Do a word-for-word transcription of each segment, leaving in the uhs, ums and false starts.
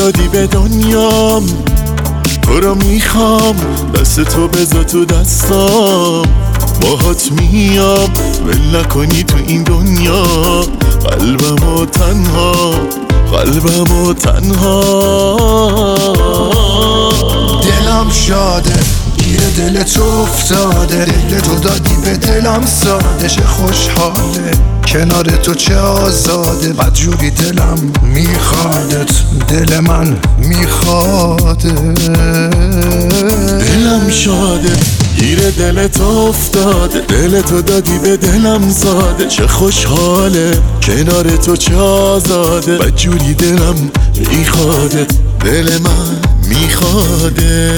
دادی به دنیام، تو رو میخوام، دست تو بذار تو دستام، باهات میام ول نکنی تو این دنیا. قلبمو تنها، قلبمو تنها. دلم شاده گیر دل تو افتاده، دل تو دادی به دلم ساده. چه خوشحاله کنار تو چه آزاده، بدجوری دلم میخوادت، دل من میخواده. دلم شاده گیر دل تو افتاده، دل تو دادی به دلم زاده. چه خوشحاله کنار تو چه آزاده، بدجوری دلم میخوادت، دل من میخواده.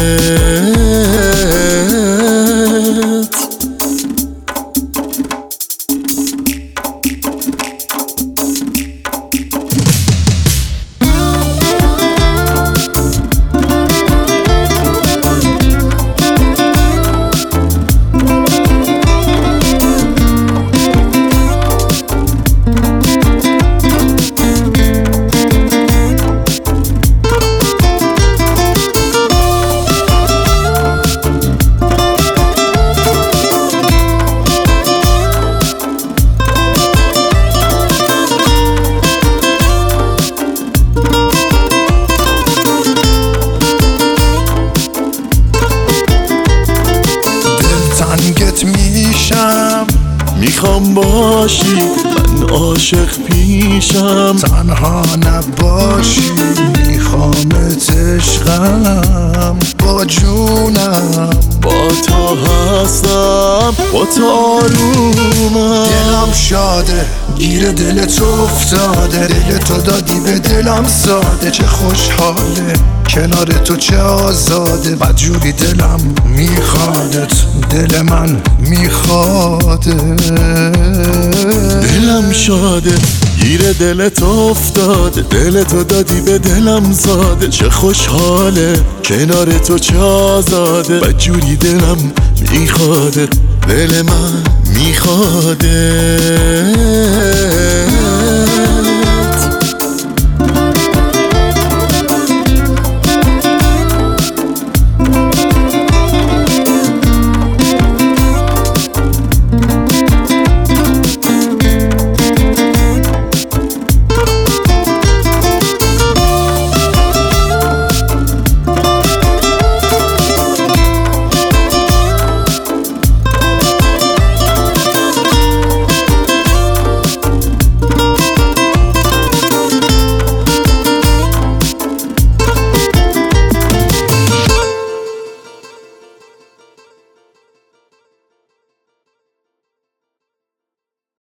تنگت میشم، میخوام باشی من عاشق پیشم، تنها نباشی میخوامت عشقم، با جونم با تو هستم، با تو آرومم. دلم شاده گیر دل تو افتاده، دل تو دادی به دلم ساده. چه خوشحاله کنار تو چه آزاده، بدجوری دلم میخوادت، دل من میخواده. دلم شاده گیر دل تو افتاده، دل تو دادی به دلم زاده. چه خوشحاله کنار تو چه آزاده، بدجوری دلم میخواده، دل من میخواده.